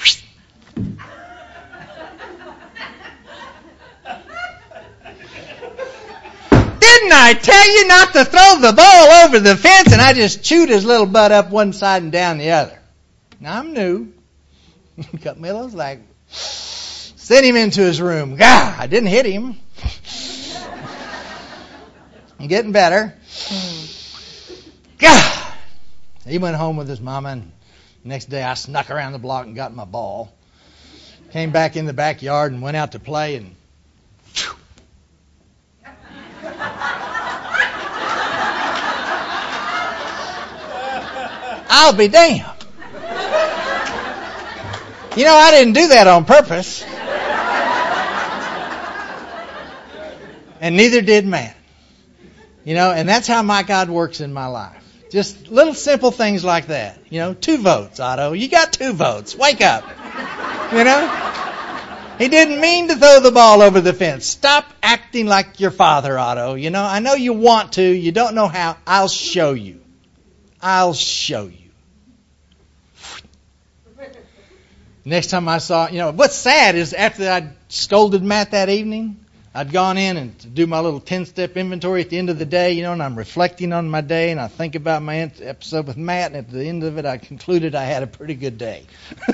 Didn't I tell you not to throw the ball over the fence? And I just chewed his little butt up one side and down the other. Now I'm new. Cut Miller's like, sent him into his room. God, I didn't hit him. I'm getting better. God. He went home with his mama, and the next day I snuck around the block and got my ball. Came back in the backyard and went out to play, and I'll be damned. I didn't do that on purpose. And neither did Matt. And that's how my God works in my life. Just little simple things like that. 2 votes, Otto. You got 2 votes. Wake up. He didn't mean to throw the ball over the fence. Stop acting like your father, Otto. I know you want to. You don't know how. I'll show you. I'll show you. Next time I saw, what's sad is after I'd scolded Matt that evening, I'd gone in and to do my little 10-step inventory at the end of the day, and I'm reflecting on my day, and I think about my episode with Matt, and at the end of it, I concluded I had a pretty good day.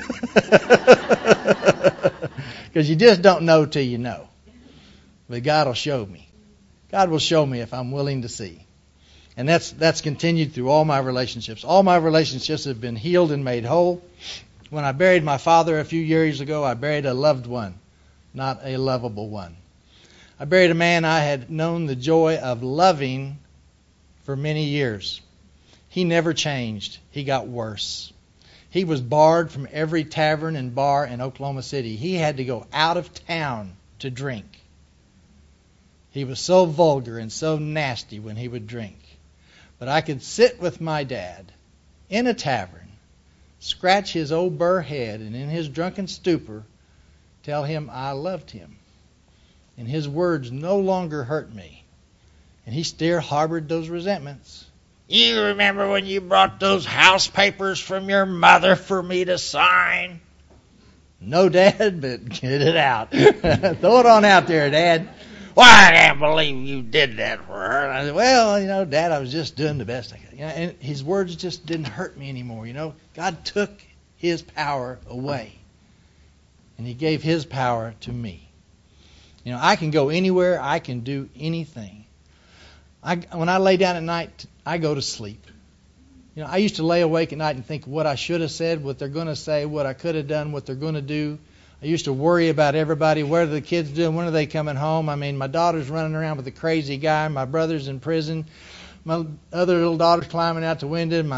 Because you just don't know till you know. But God will show me. God will show me if I'm willing to see. And that's continued through all my relationships. All my relationships have been healed and made whole. When I buried my father a few years ago, I buried a loved one, not a lovable one. I buried a man I had known the joy of loving for many years. He never changed. He got worse. He was barred from every tavern and bar in Oklahoma City. He had to go out of town to drink. He was so vulgar and so nasty when he would drink. But I could sit with my dad in a tavern, scratch his old burr head, and in his drunken stupor tell him I loved him. And his words no longer hurt me. And he still harbored those resentments. You remember when you brought those house papers from your mother for me to sign? No, Dad, but get it out. Throw it on out there, Dad. Well, I can't believe you did that for her. And I said, well, Dad, I was just doing the best I could. And his words just didn't hurt me anymore. God took his power away. And he gave his power to me. I can go anywhere. I can do anything. When I lay down at night, I go to sleep. I used to lay awake at night and think what I should have said, what they're going to say, what I could have done, what they're going to do. I used to worry about everybody. What are the kids doing? When are they coming home? My daughter's running around with a crazy guy. My brother's in prison. My other little daughter's climbing out the window. My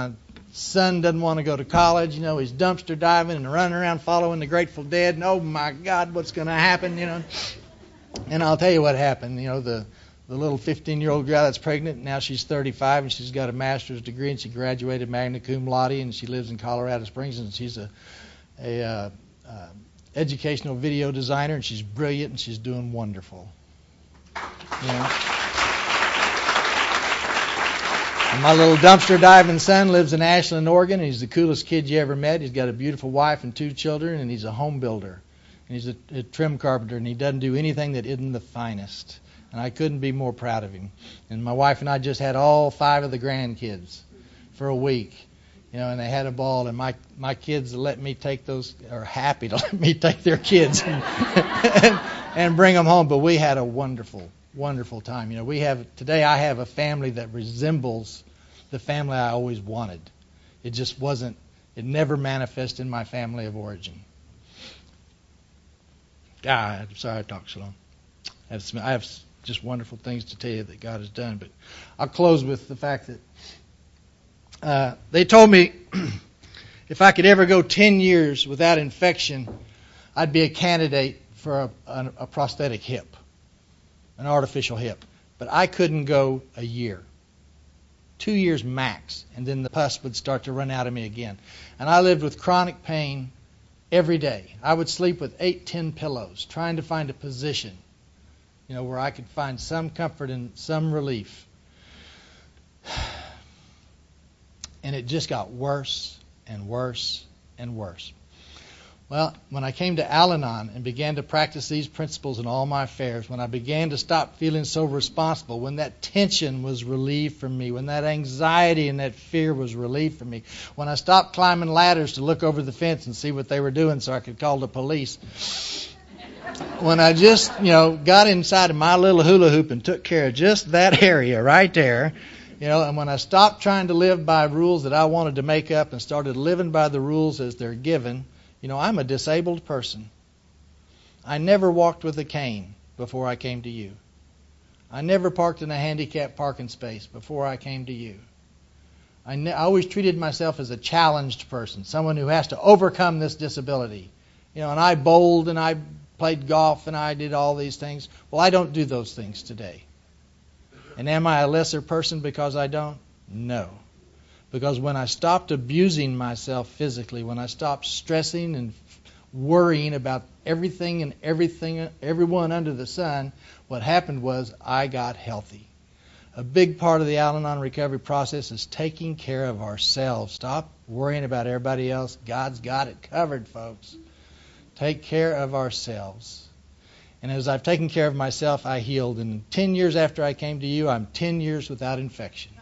Son doesn't want to go to college. He's dumpster diving and running around following the Grateful Dead. And, oh, my God, what's going to happen, And I'll tell you what happened. The little 15-year-old girl that's pregnant, now she's 35, and she's got a master's degree, and she graduated magna cum laude, and she lives in Colorado Springs, and she's a educational video designer, and she's brilliant, and she's doing wonderful. And my little dumpster diving son lives in Ashland, Oregon, and he's the coolest kid you ever met. He's got a beautiful wife and 2 children, and he's a home builder. And he's a trim carpenter, and he doesn't do anything that isn't the finest. And I couldn't be more proud of him. And my wife and I just had all 5 of the grandkids for a week, and they had a ball. And my kids let me take those, are happy to let me take their kids and bring them home. But we had a wonderful, wonderful time. Today I have a family that resembles the family I always wanted. It just wasn't. It never manifested in my family of origin. I'm sorry I talked so long. I have just wonderful things to tell you that God has done. But I'll close with the fact that they told me if I could ever go 10 years without infection, I'd be a candidate for a prosthetic hip, an artificial hip. But I couldn't go a year. 2 years max, and then the pus would start to run out of me again. And I lived with chronic pain every day. I would sleep with 8, 10 pillows, trying to find a position where I could find some comfort and some relief. And it just got worse and worse and worse. Well, when I came to Al-Anon and began to practice these principles in all my affairs, when I began to stop feeling so responsible, when that tension was relieved from me, when that anxiety and that fear was relieved from me, when I stopped climbing ladders to look over the fence and see what they were doing so I could call the police, when I just, got inside of my little hula hoop and took care of just that area right there, and when I stopped trying to live by rules that I wanted to make up and started living by the rules as they're given, I'm a disabled person. I never walked with a cane before I came to you. I never parked in a handicapped parking space before I came to you. I always treated myself as a challenged person, someone who has to overcome this disability. And I bowled and I played golf and I did all these things. Well, I don't do those things today. And am I a lesser person because I don't? No. Because when I stopped abusing myself physically, when I stopped stressing and worrying about everything and everyone under the sun, what happened was I got healthy. A big part of the Al-Anon recovery process is taking care of ourselves. Stop worrying about everybody else. God's got it covered, folks. Take care of ourselves. And as I've taken care of myself, I healed. And 10 years after I came to you, I'm 10 years without infection.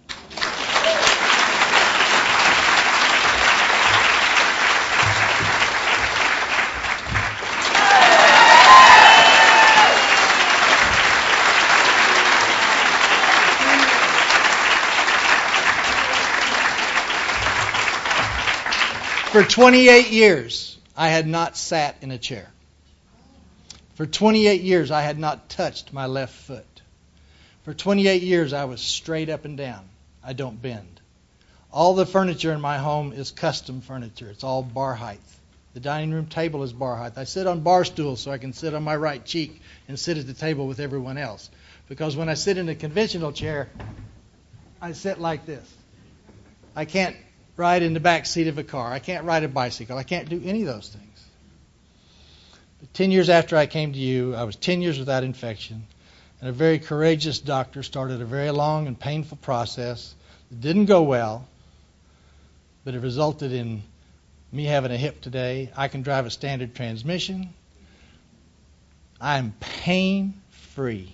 For 28 years, I had not sat in a chair. For 28 years, I had not touched my left foot. For 28 years, I was straight up and down. I don't bend. All the furniture in my home is custom furniture. It's all bar height. The dining room table is bar height. I sit on bar stools so I can sit on my right cheek and sit at the table with everyone else. Because when I sit in a conventional chair, I sit like this. I can't ride in the back seat of a car. I can't ride a bicycle. I can't do any of those things. But 10 years after I came to you, I was 10 years without infection, and a very courageous doctor started a very long and painful process. It didn't go well, but it resulted in me having a hip today. I can drive a standard transmission. I'm pain-free.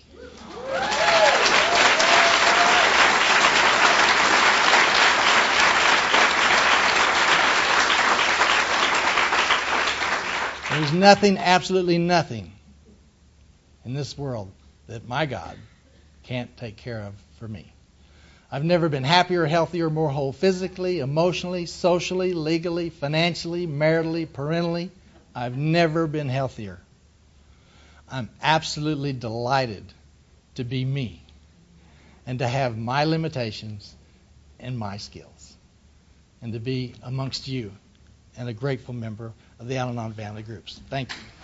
There's nothing, absolutely nothing in this world that my God can't take care of for me. I've never been happier, healthier, more whole physically, emotionally, socially, legally, financially, maritally, parentally. I've never been healthier. I'm absolutely delighted to be me and to have my limitations and my skills. and to be amongst you and a grateful member of the Al-Anon family groups. Thank you.